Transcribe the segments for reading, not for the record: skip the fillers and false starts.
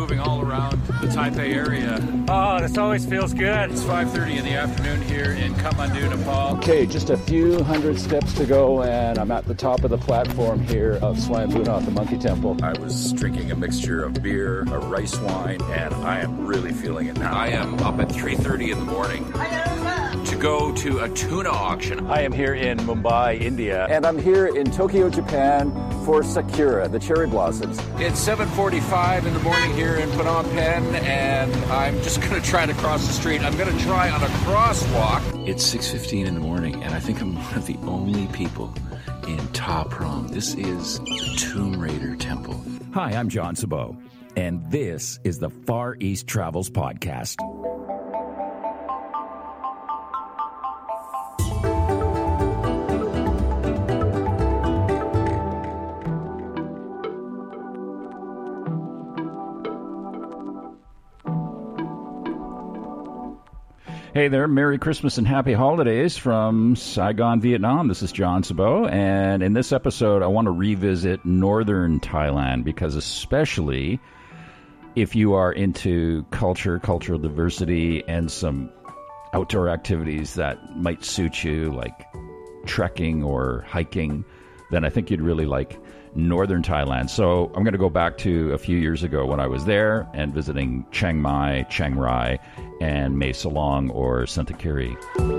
moving all around the Taipei area. Oh, this always feels good. It's 5:30 in the afternoon here in Kathmandu, Nepal. Okay, just a few hundred steps to go, and I'm at the top of the platform here of Swayambunatha, the Monkey Temple. I was drinking a mixture of beer, a rice wine, and I am really feeling it now. I am up at 3:30 in the morning to go to a tuna auction. I am here in Mumbai, India, and I'm here in Tokyo, Japan for Sakura, the cherry blossoms. It's 7:45 in the morning here in Phnom Penh, and I'm just going to try to cross the street. I'm going to try on a crosswalk. It's 6:15 in the morning, and I think I'm one of the only people in Ta Prohm. This is the Tomb Raider Temple. Hi, I'm John Sabot, and this is the Far East Travels Podcast. Hey there, Merry Christmas and Happy Holidays from Saigon, Vietnam. This is John Sabot, and in this episode I want to revisit northern Thailand because especially if you are into cultural diversity and some outdoor activities that might suit you, like trekking or hiking, then I think you'd really like northern Thailand. So I'm going to go back to a few years ago when I was there and visiting Chiang Mai, Chiang Rai, and Mae Salong or Sentakery.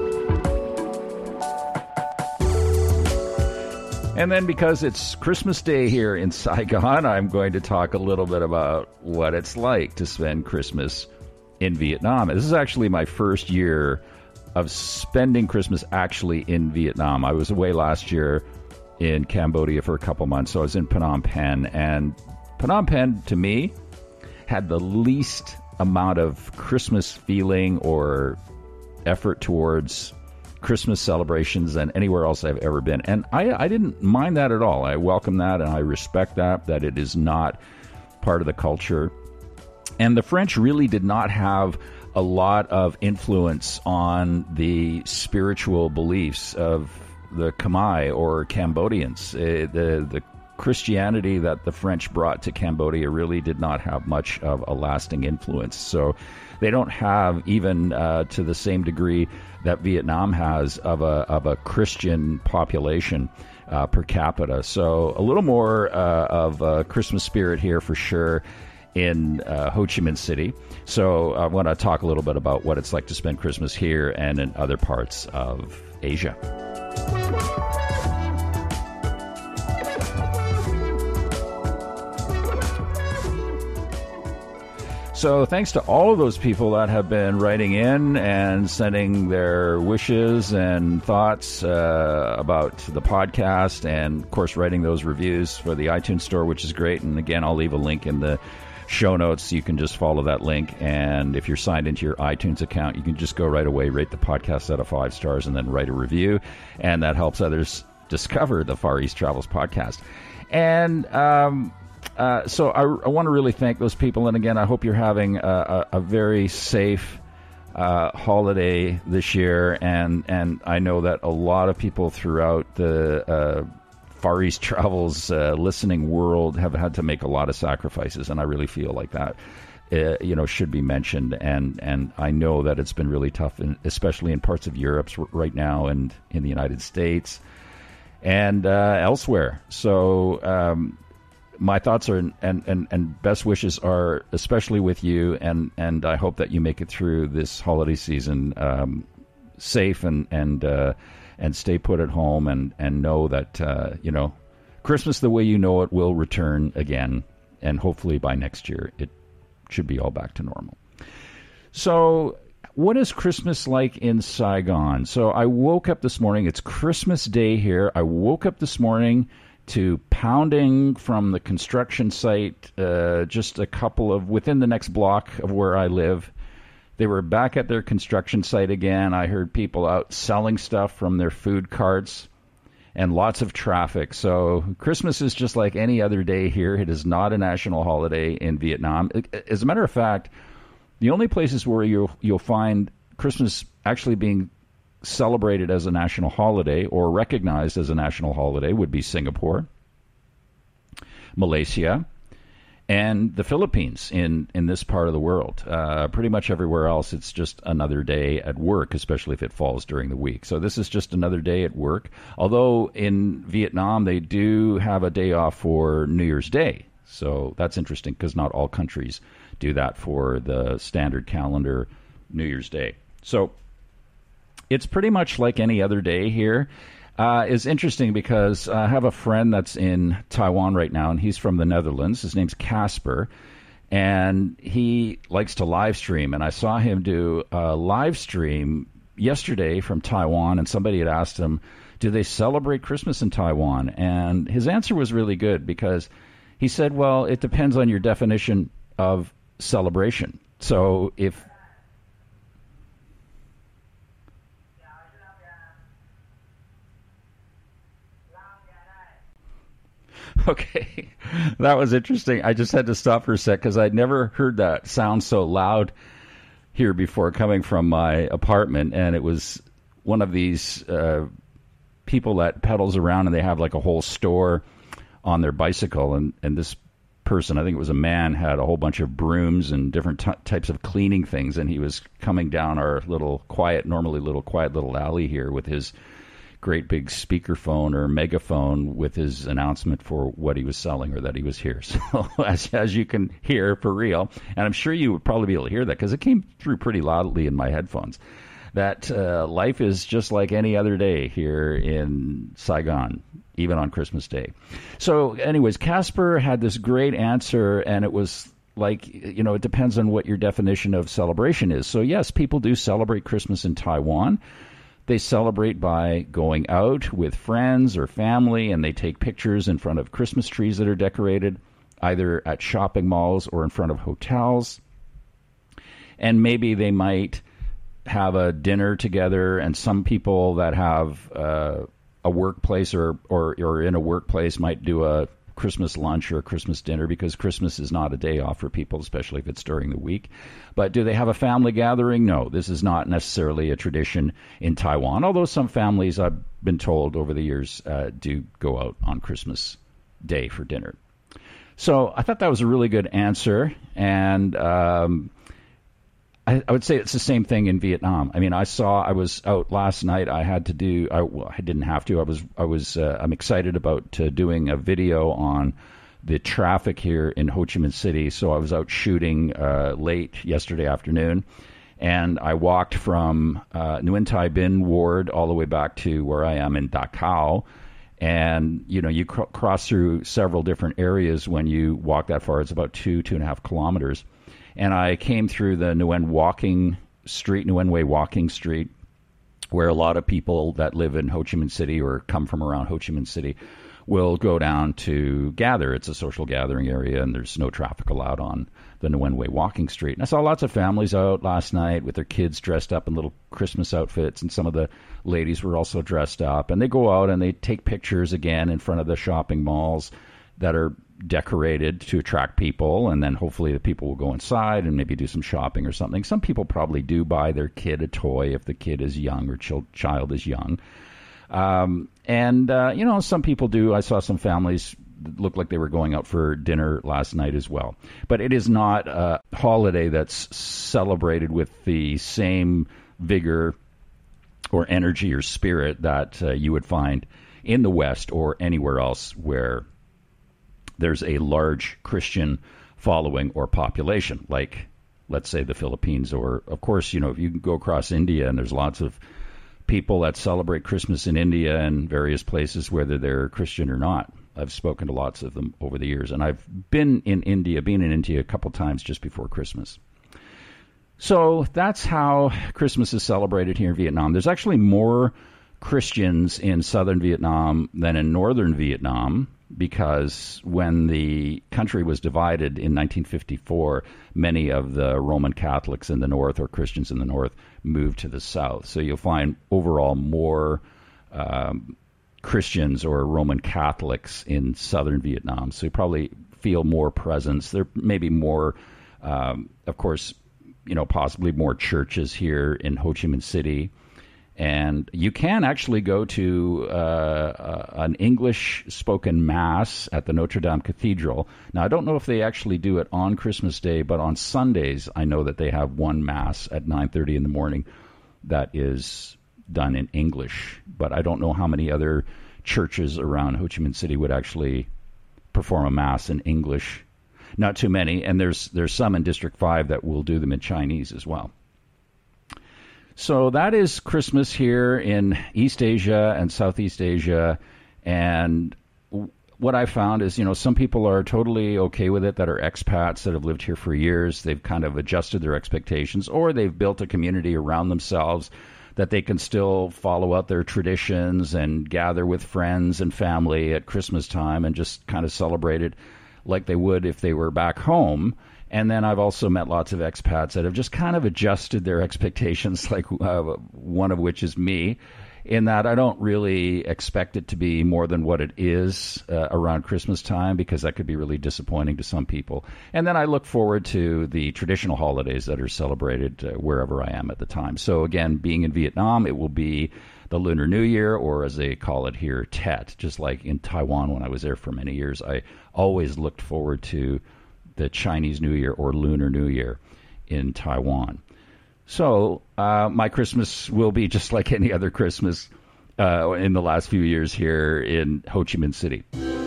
And then because it's Christmas Day here in Saigon, I'm going to talk a little bit about what it's like to spend Christmas in Vietnam. This is actually my first year of spending Christmas actually in Vietnam. I was away last year in Cambodia for a couple months, so I was in Phnom Penh. And Phnom Penh, to me, had the least amount of Christmas feeling or effort towards Christmas celebrations than anywhere else I've ever been. And I didn't mind that at all. I welcome that and I respect that it is not part of the culture. And the French really did not have a lot of influence on the spiritual beliefs of the Khmer or Cambodians. The Christianity that the French brought to Cambodia really did not have much of a lasting influence. So they don't have, even to the same degree that Vietnam has, of a Christian population per capita. So a little more of a Christmas spirit here for sure in Ho Chi Minh City. So I want to talk a little bit about what it's like to spend Christmas here and in other parts of Asia. So thanks to all of those people that have been writing in and sending their wishes and thoughts about the podcast, and of course writing those reviews for the iTunes store, which is great. And again, I'll leave a link in the show notes. You can just follow that link, and if you're signed into your iTunes account, you can just go right away, rate the podcast out of 5 stars, and then write a review, and that helps others discover the Far East Travels podcast. And so I want to really thank those people, and again, I hope you're having a very safe holiday this year, and I know that a lot of people throughout the Far East Travels listening world have had to make a lot of sacrifices, and I really feel like that should be mentioned. And I know that it's been really tough, especially in parts of Europe right now, and in the United States and elsewhere. So my thoughts are and best wishes are especially with you, and I hope that you make it through this holiday season safe and stay put at home, and know that Christmas the way you know it will return again, and hopefully by next year it should be all back to normal. So what is Christmas like in Saigon? So I woke up this morning, it's Christmas Day here. I woke up this morning to pounding from the construction site just a couple of within the next block of where I live. They were back at their construction site again. I heard people out selling stuff from their food carts and lots of traffic. So Christmas is just like any other day here. It is not a national holiday in Vietnam. As a matter of fact, the only places where you'll find Christmas actually being celebrated as a national holiday or recognized as a national holiday would be Singapore, Malaysia, and the Philippines in this part of the world. Pretty much everywhere else, it's just another day at work, especially if it falls during the week. So this is just another day at work. Although in Vietnam, they do have a day off for New Year's Day. So that's interesting because not all countries do that for the standard calendar New Year's Day. So it's pretty much like any other day here. Is interesting because I have a friend that's in Taiwan right now, and he's from the Netherlands. His name's Casper, and he likes to live stream. And I saw him do a live stream yesterday from Taiwan, and somebody had asked him, do they celebrate Christmas in Taiwan? And his answer was really good because he said, well, it depends on your definition of celebration. So if Okay, that was interesting. I just had to stop for a sec because I'd never heard that sound so loud here before coming from my apartment. And it was one of these people that pedals around, and they have like a whole store on their bicycle. And this person, I think it was a man, had a whole bunch of brooms and different types of cleaning things. And he was coming down our normally little quiet little alley here with his great big speakerphone or megaphone with his announcement for what he was selling or that he was here. So as you can hear, for real, and I'm sure you would probably be able to hear that because it came through pretty loudly in my headphones, that life is just like any other day here in Saigon, even on Christmas Day. So anyways, Casper had this great answer, and it was like, it depends on what your definition of celebration is. So yes, people do celebrate Christmas in Taiwan. They celebrate by going out with friends or family, and they take pictures in front of Christmas trees that are decorated, either at shopping malls or in front of hotels. And maybe they might have a dinner together, and some people that have a workplace or in a workplace might do a Christmas lunch or a Christmas dinner, because Christmas is not a day off for people, especially if it's during the week. But do they have a family gathering? No, this is not necessarily a tradition in Taiwan, although some families, I've been told over the years, do go out on Christmas Day for dinner. So I thought that was a really good answer, and I would say it's the same thing in Vietnam. I mean, I was out last night. I had to do. I didn't have to. I'm excited about doing a video on the traffic here in Ho Chi Minh City. So I was out shooting late yesterday afternoon, and I walked from Nguyen Thai Binh ward all the way back to where I am in Dak Kao. And you cross through several different areas when you walk that far. It's about 2.5 kilometers. And I came through the Nguyen Way Walking Street, where a lot of people that live in Ho Chi Minh City or come from around Ho Chi Minh City will go down to gather. It's a social gathering area, and there's no traffic allowed on the Nguyen Way Walking Street. And I saw lots of families out last night with their kids dressed up in little Christmas outfits, and some of the ladies were also dressed up. And they go out and they take pictures again in front of the shopping malls that are decorated to attract people, and then hopefully the people will go inside and maybe do some shopping or something. Some people probably do buy their kid a toy if the kid is young or child is young. Some people do. I saw some families look like they were going out for dinner last night as well. But it is not a holiday that's celebrated with the same vigor or energy or spirit that you would find in the West or anywhere else where there's a large Christian following or population, like, let's say, the Philippines. Or, of course, if you can go across India, and there's lots of people that celebrate Christmas in India and various places, whether they're Christian or not. I've spoken to lots of them over the years, and I've been in India a couple times just before Christmas. So that's how Christmas is celebrated here in Vietnam. There's actually more Christians in southern Vietnam than in northern Vietnam, because when the country was divided in 1954, many of the Roman Catholics in the north, or Christians in the north, moved to the south. So you'll find overall more Christians or Roman Catholics in southern Vietnam. So you probably feel more presence. There may be more, of course, possibly more churches here in Ho Chi Minh City. And you can actually go to an English-spoken Mass at the Notre Dame Cathedral. Now, I don't know if they actually do it on Christmas Day, but on Sundays, I know that they have one Mass at 9:30 in the morning that is done in English. But I don't know how many other churches around Ho Chi Minh City would actually perform a Mass in English. Not too many, and there's some in District 5 that will do them in Chinese as well. So that is Christmas here in East Asia and Southeast Asia. And what I found is, some people are totally okay with it that are expats that have lived here for years. They've kind of adjusted their expectations, or they've built a community around themselves that they can still follow out their traditions and gather with friends and family at Christmas time and just kind of celebrate it like they would if they were back home. And then I've also met lots of expats that have just kind of adjusted their expectations, like one of which is me, in that I don't really expect it to be more than what it is around Christmas time, because that could be really disappointing to some people. And then I look forward to the traditional holidays that are celebrated wherever I am at the time. So again, being in Vietnam, it will be the Lunar New Year, or as they call it here, Tet. Just like in Taiwan when I was there for many years, I always looked forward to the Chinese New Year or Lunar New Year in Taiwan. So my Christmas will be just like any other Christmas in the last few years here in Ho Chi Minh City.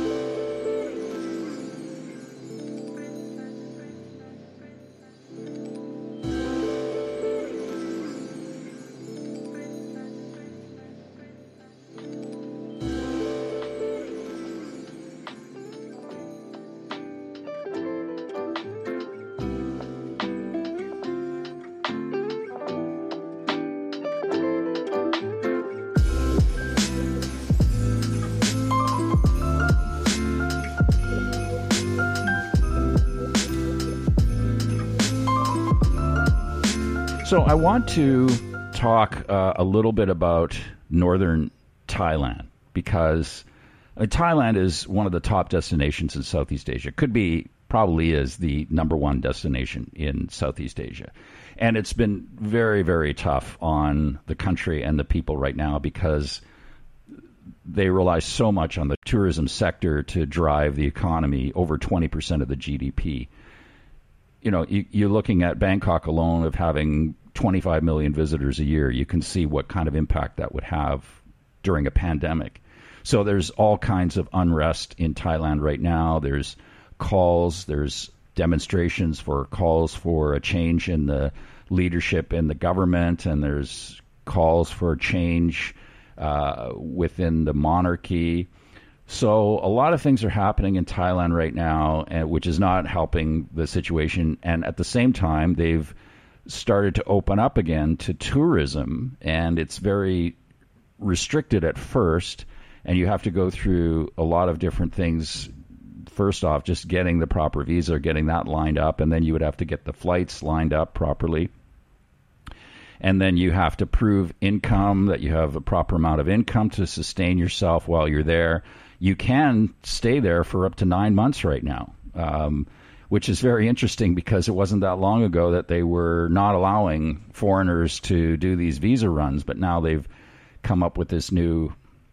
So I want to talk a little bit about northern Thailand, because Thailand is one of the top destinations in Southeast Asia. Probably is the number one destination in Southeast Asia. And it's been very, very tough on the country and the people right now, because they rely so much on the tourism sector to drive the economy, over 20% of the GDP. You're looking at Bangkok alone of having 25 million visitors a year. You can see what kind of impact that would have during a pandemic. So there's all kinds of unrest in Thailand right now. There's demonstrations for calls for a change in the leadership in the government, and there's calls for change within the monarchy. So a lot of things are happening in Thailand right now, which is not helping the situation. And at the same time, they've started to open up again to tourism, and it's very restricted at first, and you have to go through a lot of different things. First off, just getting the proper visa, getting that lined up, and then you would have to get the flights lined up properly. And then you have to prove income, that you have a proper amount of income to sustain yourself while you're there. You can stay there for up to 9 months right now, which is very interesting, because it wasn't that long ago that they were not allowing foreigners to do these visa runs, but now they've come up with this new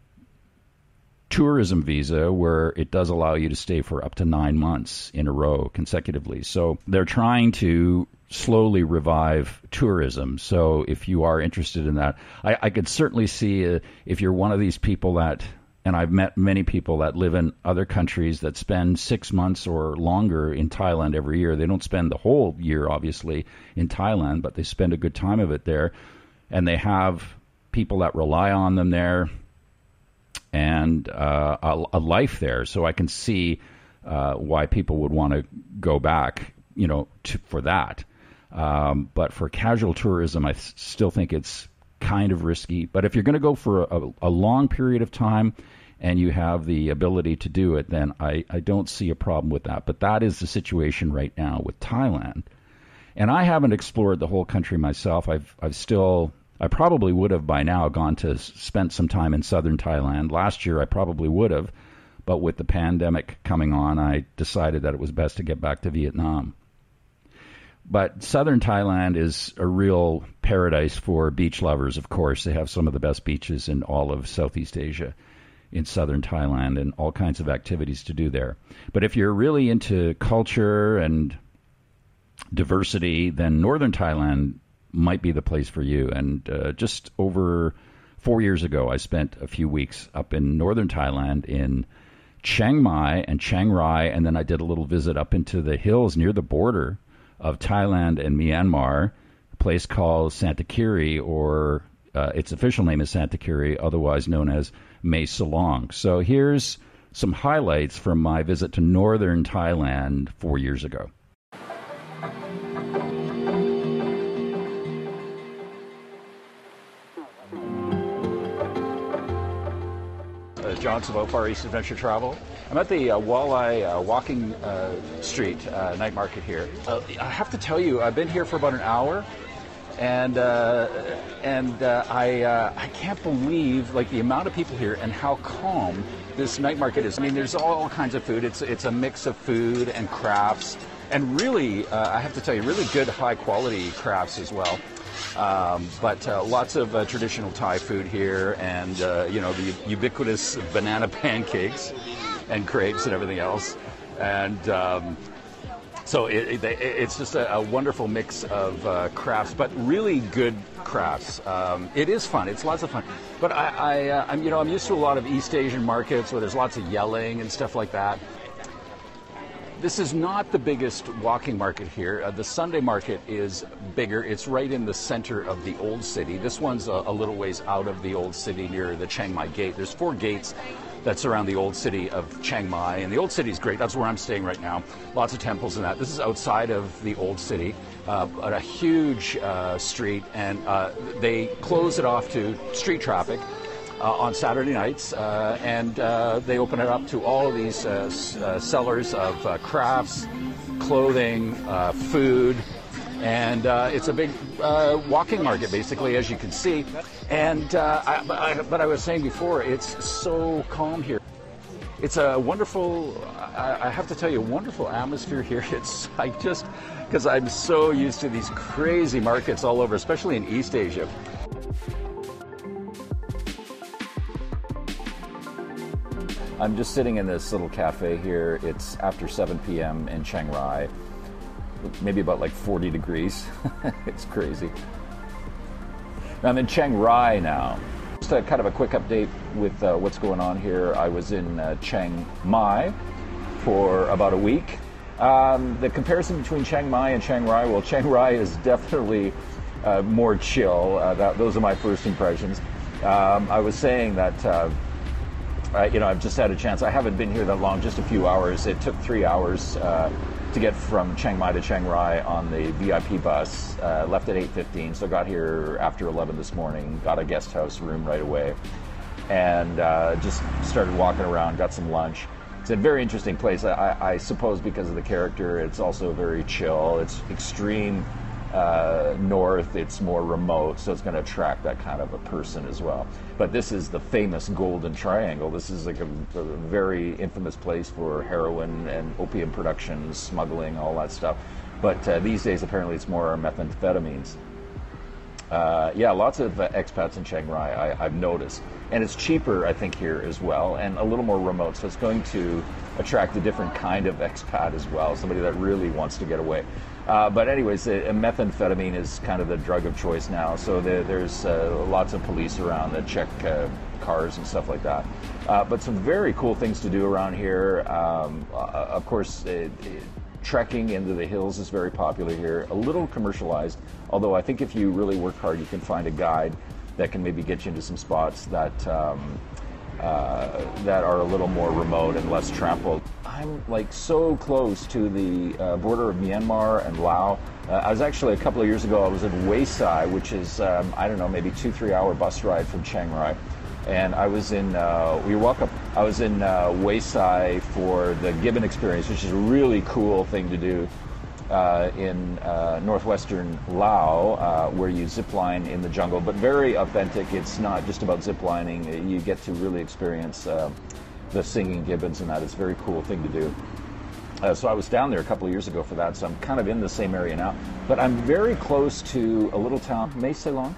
tourism visa where it does allow you to stay for up to 9 months in a row consecutively. So they're trying to slowly revive tourism. So if you are interested in that, I could certainly see if you're one of these people that, and I've met many people that live in other countries that spend 6 months or longer in Thailand every year. They don't spend the whole year, obviously, in Thailand, but they spend a good time of it there. And they have people that rely on them there, and a life there. So I can see why people would want to go back, for that. But for casual tourism, I still think it's kind of risky. But if you're going to go for a long period of time and you have the ability to do it, then I don't see a problem with that. But that is the situation right now with Thailand. And I haven't explored the whole country myself. I probably would have by now spent some time in southern Thailand. Last year I probably would have, but with the pandemic coming on, I decided that it was best to get back to Vietnam. But southern Thailand is a real paradise for beach lovers, of course. They have some of the best beaches in all of Southeast Asia, in southern Thailand, and all kinds of activities to do there. But if you're really into culture and diversity, then northern Thailand might be the place for you. And just over 4 years ago, I spent a few weeks up in northern Thailand in Chiang Mai and Chiang Rai, and then I did a little visit up into the hills near the border of Thailand and Myanmar, a place called Santakiri, or its official name is Santakiri, otherwise known as Mae Salong. So here's some highlights from my visit to northern Thailand 4 years ago. John Savo, Far East Adventure Travel. I'm at the Walleye Walking Street night market here. I have to tell you, I've been here for about an hour, and I can't believe like the amount of people here and how calm this night market is. I mean, there's all kinds of food. It's a mix of food and crafts, and really, I have to tell you, really good high quality crafts as well. But lots of traditional Thai food here, and the ubiquitous banana pancakes and crepes and everything else. And so it's just a wonderful mix of crafts, but really good crafts. It is fun. It's lots of fun. But I'm used to a lot of East Asian markets where there's lots of yelling and stuff like that. This is not the biggest walking market here. The Sunday market is bigger. It's right in the center of the old city. This one's a little ways out of the old city near the Chiang Mai Gate. There's 4 gates that surround the old city of Chiang Mai, and the old city is great. That's where I'm staying right now. Lots of temples and that. This is outside of the old city, a huge street, and they close it off to street traffic on Saturday nights, and they open it up to all of these sellers of crafts, clothing, food, and it's a big walking market, basically, as you can see. And but I was saying before, it's so calm here. It's a wonderful, I have to tell you, a wonderful atmosphere here. Because I'm so used to these crazy markets all over, especially in East Asia. I'm just sitting in this little cafe here. It's after 7 p.m. in Chiang Rai, maybe about like 40 degrees. It's crazy. I'm in Chiang Rai now. Just a kind of a quick update with what's going on here. I was in Chiang Mai for about a week. The comparison between Chiang Mai and Chiang Rai, well, Chiang Rai is definitely more chill. Those are my first impressions. I was saying that I've just had a chance. I haven't been here that long, just a few hours. It took 3 hours to get from Chiang Mai to Chiang Rai on the VIP bus. Left at 8:15, so got here after 11 this morning. Got a guest house room right away, and just started walking around. Got some lunch. It's a very interesting place. I suppose because of the character, it's also very chill. It's extreme north, it's more remote, so it's going to attract that kind of a person as well. But this is the famous Golden Triangle. This is like a very infamous place for heroin and opium production, smuggling, all that stuff. But these days, apparently, it's more methamphetamines. Lots of expats in Chiang Rai, I've noticed. And it's cheaper, I think, here as well, and a little more remote, so it's going to attract a different kind of expat as well, somebody that really wants to get away. But anyways, methamphetamine is kind of the drug of choice now, so there's lots of police around that check cars and stuff like that. But some very cool things to do around here. Of course, trekking into the hills is very popular here, a little commercialized, although I think if you really work hard, you can find a guide that can maybe get you into some spots that are a little more remote and less trampled. I'm like so close to the border of Myanmar and Laos. I was actually, a couple of years ago, I was in Wei Sai, which is, maybe 2-3 hour bus ride from Chiang Rai. And I was in, you're welcome. I was in Wei Sai for the Gibbon Experience, which is a really cool thing to do in northwestern Laos, where you zip line in the jungle, but very authentic. It's not just about zip lining. You get to really experience the singing gibbons and that. It's a very cool thing to do. So I was down there a couple of years ago for that, so I'm kind of in the same area now. But I'm very close to a little town, Mae Salong,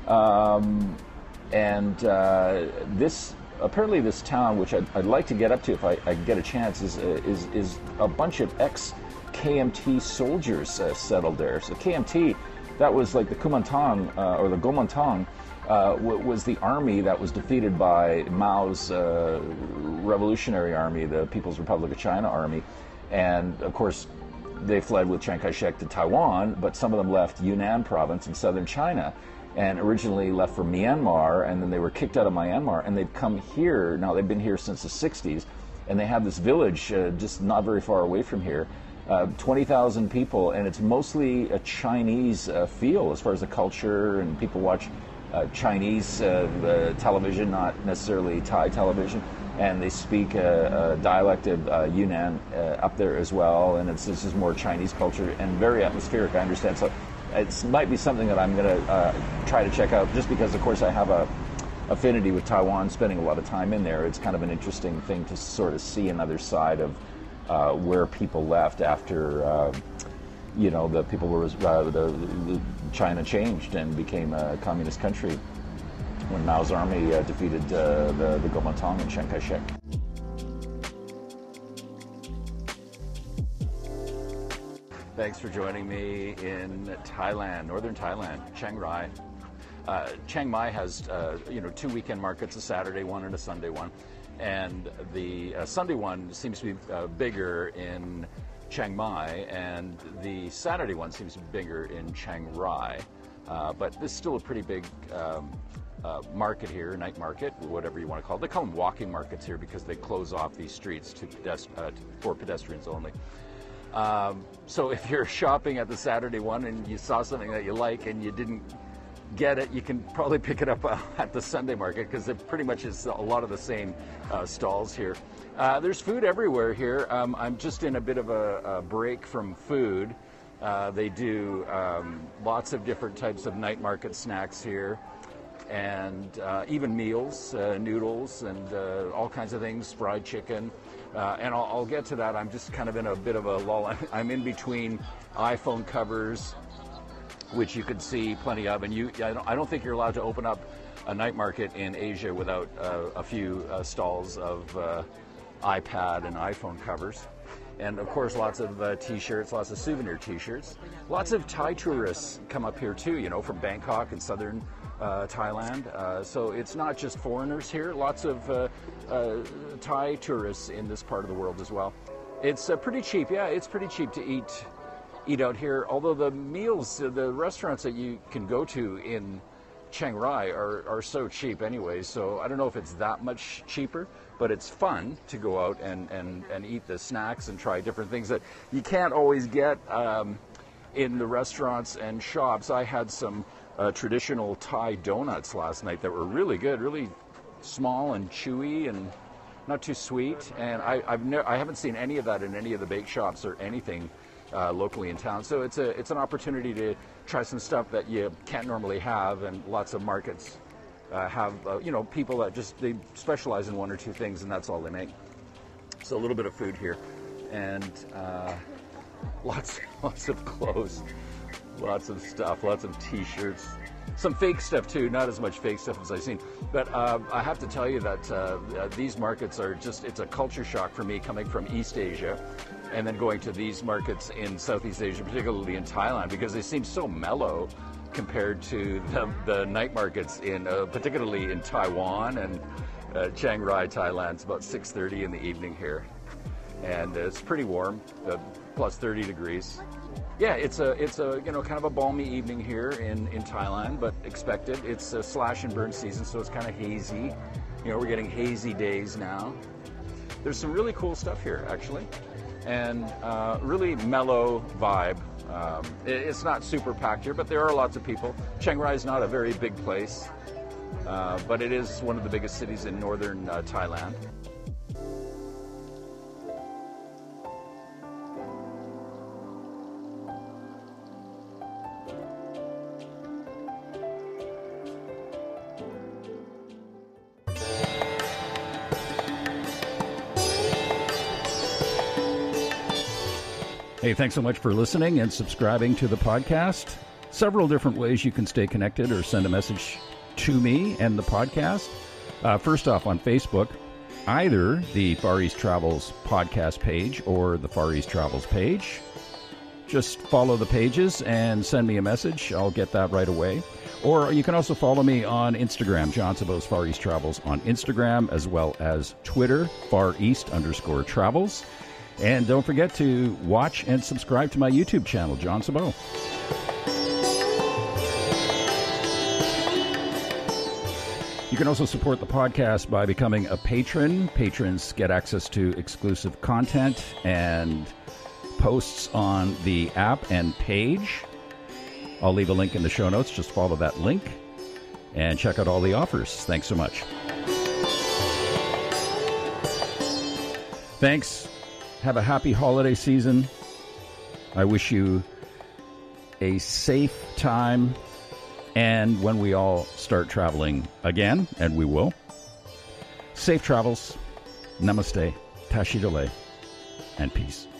and apparently this town, which I'd like to get up to if I get a chance, is a bunch of ex-KMT soldiers settled there. So KMT, that was like the Kuomintang or the Kuomintang, was the army that was defeated by Mao's Revolutionary Army, the People's Republic of China Army. And of course, they fled with Chiang Kai-shek to Taiwan, but some of them left Yunnan province in southern China and originally left for Myanmar, and then they were kicked out of Myanmar, and they've come here. Now, they've been here since the 60s, and they have this village just not very far away from here, 20,000 people, and it's mostly a Chinese feel as far as the culture, and people watch Chinese television, not necessarily Thai television. And they speak a dialect of Yunnan up there as well, and it's just more Chinese culture and very atmospheric, I understand. So it might be something that I'm going to try to check out, just because, of course, I have a affinity with Taiwan, spending a lot of time in there. It's kind of an interesting thing to sort of see another side of where people left after, the people were the China changed and became a communist country, when Mao's army defeated the Kuomintang and Chiang Kai-shek. Thanks for joining me in Thailand, northern Thailand, Chiang Rai. Chiang Mai has 2 weekend markets, a Saturday one and a Sunday one, and the Sunday one seems to be bigger in Chiang Mai, and the Saturday one seems to be bigger in Chiang Rai. But this is still a pretty big market here, night market, whatever you want to call it. They call them walking markets here because they close off these streets for pedestrians only. So if you're shopping at the Saturday one and you saw something that you like and you didn't get it, you can probably pick it up at the Sunday market, because it pretty much is a lot of the same stalls here. There's food everywhere here. I'm just in a bit of a break from food. They do lots of different types of night market snacks here, and even meals, noodles, and all kinds of things, fried chicken. And I'll get to that. I'm just kind of in a bit of a lull. I'm in between iPhone covers, which you can see plenty of. And I don't think you're allowed to open up a night market in Asia without a few stalls of iPad and iPhone covers. And of course, lots of T-shirts, lots of souvenir T-shirts. Lots of Thai tourists come up here too, from Bangkok and southern Thailand. So it's not just foreigners here. Lots of Thai tourists in this part of the world as well. It's pretty cheap. Yeah, it's pretty cheap to eat out here. Although the meals, the restaurants that you can go to in Chiang Rai are so cheap anyway. So I don't know if it's that much cheaper, but it's fun to go out and eat the snacks and try different things that you can't always get in the restaurants and shops. I had some traditional Thai donuts last night that were really good, really small and chewy and not too sweet. And I haven't seen any of that in any of the bake shops or anything locally in town. So it's an opportunity to try some stuff that you can't normally have, and lots of markets have people that they specialize in one or two things, and that's all they make. So a little bit of food here, and lots of clothes, lots of stuff, lots of T-shirts, some fake stuff too. Not as much fake stuff as I've seen, but I have to tell you that these markets are it's a culture shock for me, coming from East Asia and then going to these markets in Southeast Asia, particularly in Thailand, because they seem so mellow compared to the night markets particularly in Taiwan and Chiang Rai, Thailand. It's about 6:30 in the evening here, and it's pretty warm, plus 30 degrees. Yeah, it's a kind of a balmy evening here in Thailand, but expected. It's a slash and burn season, so it's kind of hazy. We're getting hazy days now. There's some really cool stuff here, actually, and really mellow vibe. It's not super packed here, but there are lots of people. Chiang Rai is not a very big place, but it is one of the biggest cities in northern Thailand. Hey, thanks so much for listening and subscribing to the podcast. Several different ways you can stay connected or send a message to me and the podcast. First off, on Facebook, either the Far East Travels podcast page or the Far East Travels page. Just follow the pages and send me a message. I'll get that right away. Or you can also follow me on Instagram, John Sabo's Far East Travels on Instagram, as well as Twitter, @FarEast_Travels. And don't forget to watch and subscribe to my YouTube channel, John Sabo. You can also support the podcast by becoming a patron. Patrons get access to exclusive content and posts on the app and page. I'll leave a link in the show notes. Just follow that link and check out all the offers. Thanks so much. Thanks. Have a happy holiday season. I wish you a safe time. And when we all start traveling again, and we will, safe travels, namaste, tashidole, and peace.